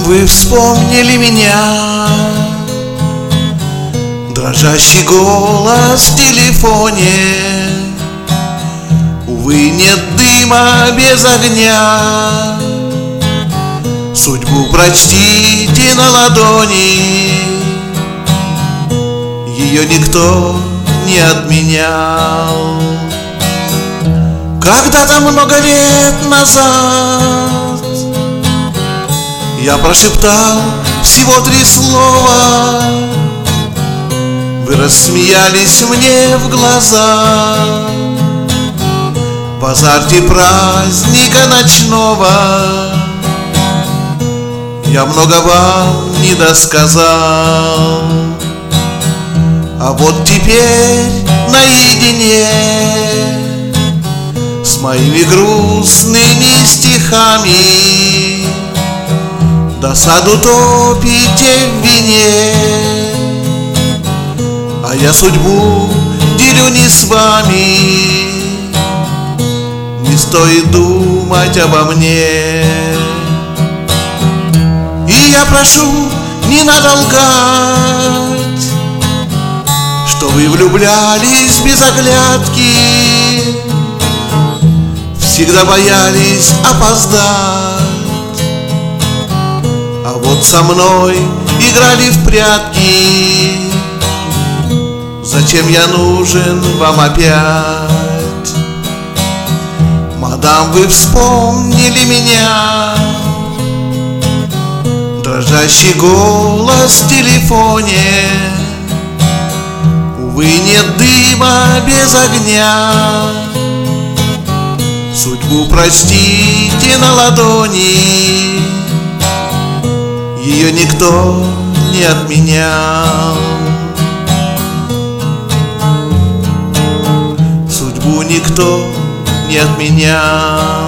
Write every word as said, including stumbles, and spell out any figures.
вы вспомнили меня? Дрожащий голос в телефоне. Увы, нет дыма без огня. Судьбу прочтите на ладони. Ее никто не отменял. Когда-то много лет назад я прошептал всего три слова. Вы рассмеялись мне в глаза. В азарте праздника ночного я много вам не досказал. А вот теперь наедине с моими грустными стихами досаду топите в вине. А я судьбу делю не с вами. Не стоит думать обо мне. И я прошу, не надо лгать, что вы влюблялись без оглядки, всегда боялись опоздать. А вот со мной играли в прятки. Зачем я нужен вам опять? Мадам, вы вспомнили меня. Дрожащий голос в телефоне. Увы, нет дыма без огня. Судьбу прочтите на ладони. Ее никто не отменял. Судьбу никто не отменял.